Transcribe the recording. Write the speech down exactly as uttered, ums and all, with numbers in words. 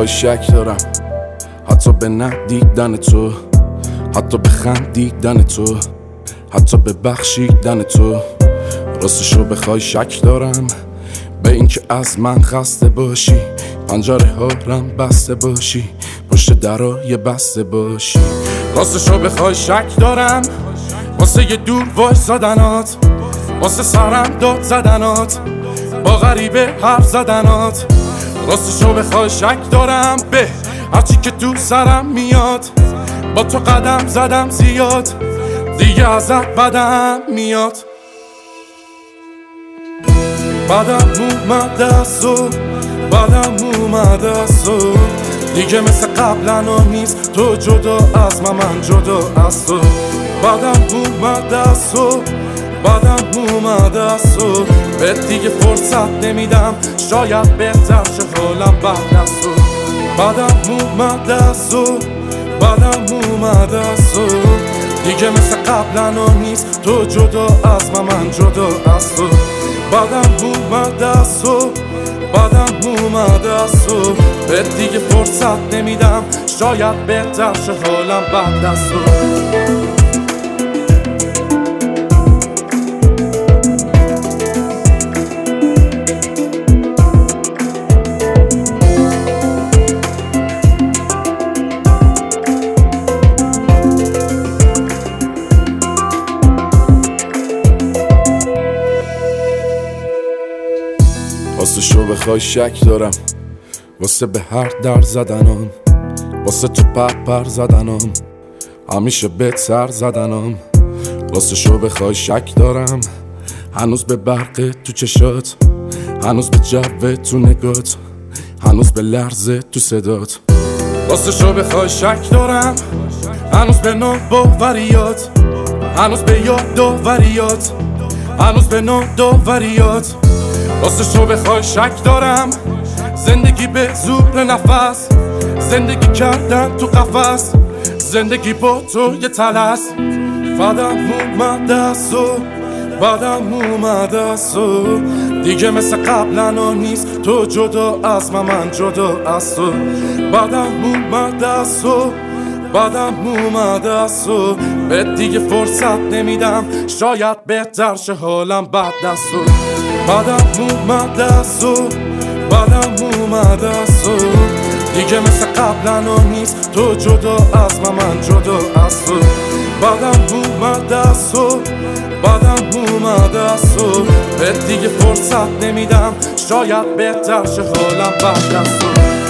بخوای شک دارم، حتی به ندیدن تو، حتی به خندیدن تو، حتی به بخشیدن تو. راستشو بخوای شک دارم به اینکه از من خسته باشی، پنجره ها رم بسته باشی، پشت درای بسته باشی. راستشو بخوای شک دارم واسه یه دور وایسادنات، واسه سرم داد زدنات، با غریبه حرف زدنات. راستشو بخوای شک دارم به هرچی که تو سرم میاد، با تو قدم زدم زیاد، دیگه ازت بدم میاد. بدم اومد از تو، بدم اومد از تو، دیگه مثل قبلا نیست تو جدا از من، من جدا از تو. بدم اومد از تو، بدم اومد از تو، به دیگه فرصت نمیدم، شاید بهتر شه حالم بعد از تو. بدم اومد از تو، بدم اومد از تو، دیگه مثل قبلا نیست تو جدا از من، من جدا از تو. بدم اومد از تو، بدم اومد از تو، به دیگه فرصت نمیدم، شاید بهتر شه حالم بعد از تو. راستشو بخوای شک دارم واسه به هر در زدنم، واسه تو پر پر زدنم، همیشه بهت سر زدنم. راستشو بخوای شک دارم هنوز به برق تو چشات، هنوز به جو تو نگات، هنوز به لرزه تو صدات. راستشو بخوای شک دارم هنوز به ناباوریات، هنوز به یاد داوریات، هنوز به ناداوریات. راستشو بخوای شک دارم زندگی به زور نفس، زندگی کردن تو قفس، زندگی با تو یه تلس. بدم اومد از تو، بدم اومد از تو، دیگه مثل قبلا نیست تو جدا از من، من جدا از تو. بدم اومد از تو، بدم اومد از تو، به دیگه فرصت نمیدم، شاید بهتر شه حالم بعد از تو. بدم اومد از تو، بدم اومد از تو، دیگه مثل قبلا نیست تو جدا از من، من جدا از تو. بدم اومد از تو، بدم اومد از تو، به دیگه فرصت نمیدم، شاید بهتر شه حالم بعد از تو.